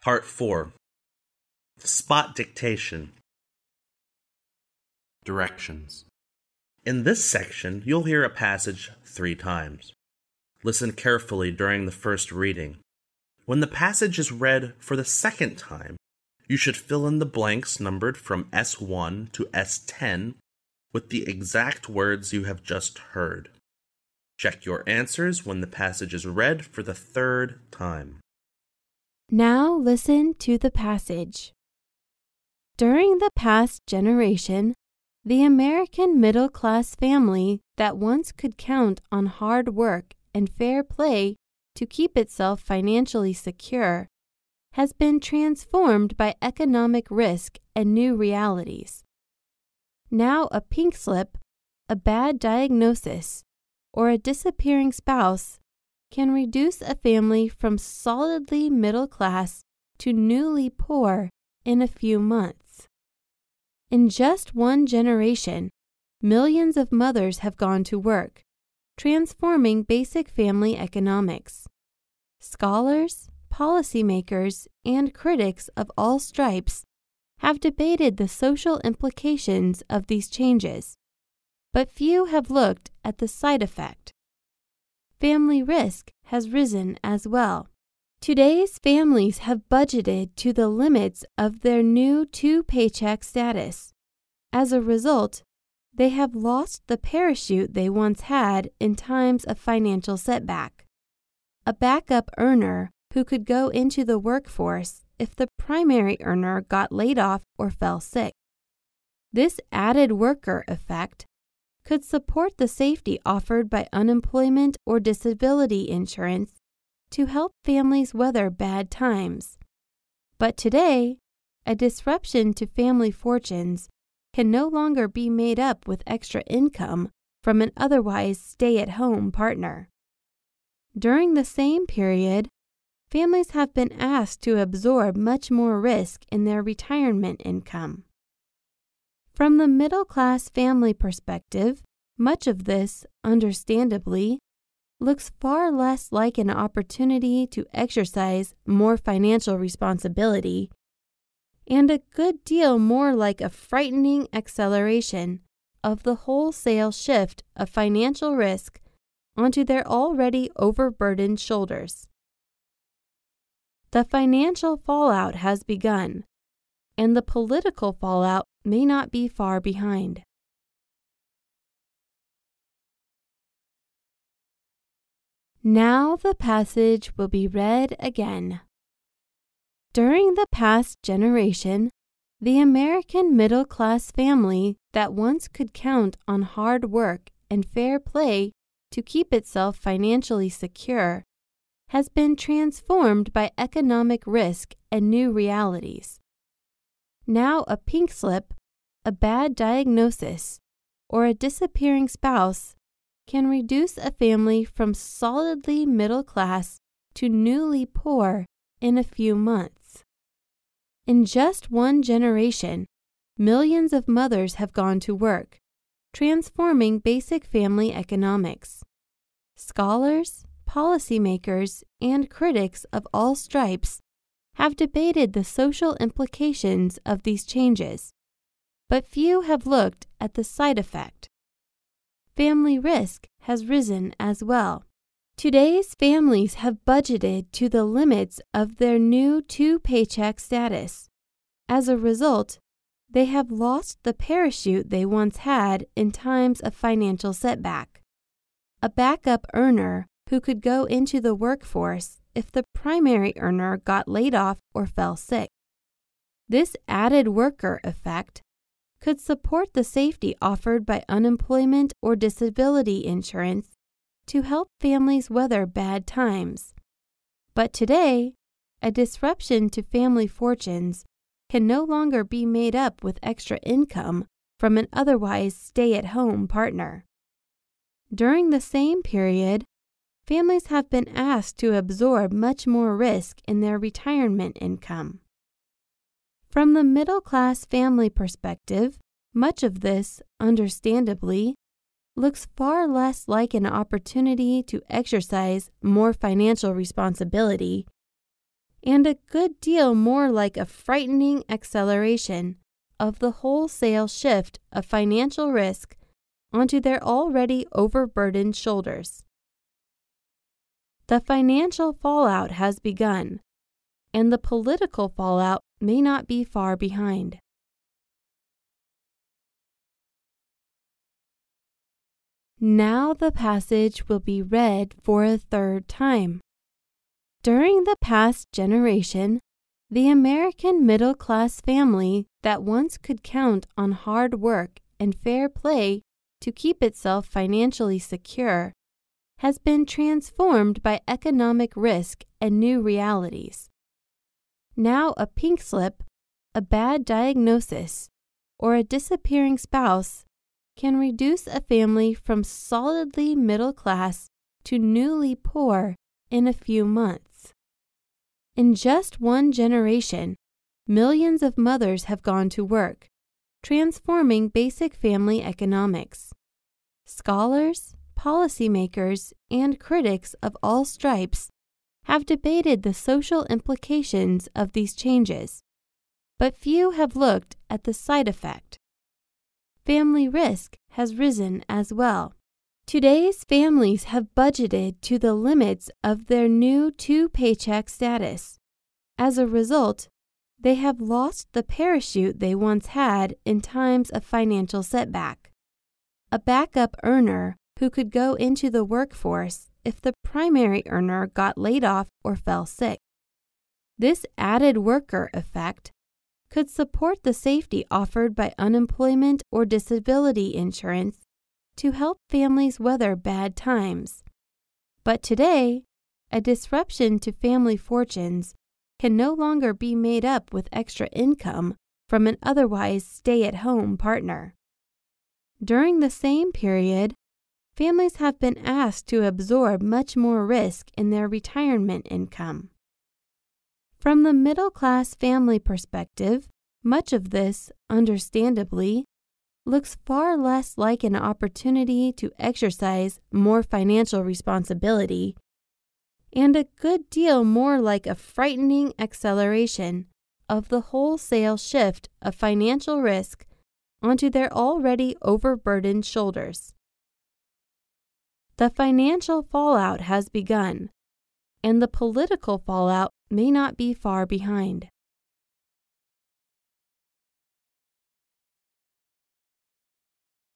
Part 4. Spot Dictation. Directions. In this section, you'll hear a passage 3 times. Listen carefully during the first reading. When the passage is read for the second time, you should fill in the blanks numbered from S1 to S10 with the exact words you have just heard. Check your answers when the passage is read for the third time. Now listen to the passage. During the past generation, the American middle-class family that once could count on hard work and fair play to keep itself financially secure has been transformed by economic risk and new realities. Now a pink slip, a bad diagnosis, or a disappearing spouse can reduce a family from solidly middle class to newly poor in a few months. In just one generation, millions of mothers have gone to work, transforming basic family economics. Scholars, policymakers, and critics of all stripes have debated the social implications of these changes, but few have looked at the side effect. Family risk has risen as well. Today's families have budgeted to the limits of their new two-paycheck status. As a result, they have lost the parachute they once had in times of financial setback. A backup earner who could go into the workforce if the primary earner got laid off or fell sick. This added worker effect could support the safety offered by unemployment or disability insurance to help families weather bad times. But today, a disruption to family fortunes can no longer be made up with extra income from an otherwise stay-at-home partner. During the same period, families have been asked to absorb much more risk in their retirement income. From the middle-class family perspective, much of this, understandably, looks far less like an opportunity to exercise more financial responsibility and a good deal more like a frightening acceleration of the wholesale shift of financial risk onto their already overburdened shoulders. The financial fallout has begun, and the political fallout may not be far behind. Now the passage will be read again. During the past generation, the American middle-class family that once could count on hard work and fair play to keep itself financially secure has been transformed by economic risk and new realities. Now a pink slip, a bad diagnosis, or a disappearing spouse can reduce a family from solidly middle class to newly poor in a few months. In just one generation, millions of mothers have gone to work, transforming basic family economics. Scholars, policymakers, and critics of all stripes have debated the social implications of these changes, but few have looked at the side effect. Family risk has risen as well. Today's families have budgeted to the limits of their new two-paycheck status. As a result, they have lost the parachute they once had in times of financial setback. A backup earner who could go into the workforce if the primary earner got laid off or fell sick. This added worker effect could support the safety offered by unemployment or disability insurance to help families weather bad times. But today, a disruption to family fortunes can no longer be made up with extra income from an otherwise stay-at-home partner. During the same period, families have been asked to absorb much more risk in their retirement income. From the middle-class family perspective, much of this, understandably, looks far less like an opportunity to exercise more financial responsibility and a good deal more like a frightening acceleration of the wholesale shift of financial risk onto their already overburdened shoulders. The financial fallout has begun, and the political fallout may not be far behind. Now the passage will be read for a third time. During the past generation, the American middle-class family that once could count on hard work and fair play to keep itself financially secure has been transformed by economic risk and new realities. Now a pink slip, a bad diagnosis, or a disappearing spouse can reduce a family from solidly middle class to newly poor in a few months. In just one generation, millions of mothers have gone to work, transforming basic family economics. Scholars, policymakers, and critics of all stripes have debated the social implications of these changes, but few have looked at the side effect. Family risk has risen as well. Today's families have budgeted to the limits of their new two-paycheck status. As a result, they have lost the parachute they once had in times of financial setback. A backup earner who could go into the workforce if the primary earner got laid off or fell sick. This added worker effect could support the safety offered by unemployment or disability insurance to help families weather bad times. But today, a disruption to family fortunes can no longer be made up with extra income from an otherwise stay-at-home partner. During the same period, families have been asked to absorb much more risk in their retirement income. From the middle-class family perspective, much of this, understandably, looks far less like an opportunity to exercise more financial responsibility, and a good deal more like a frightening acceleration of the wholesale shift of financial risk onto their already overburdened shoulders. The financial fallout has begun, and the political fallout may not be far behind.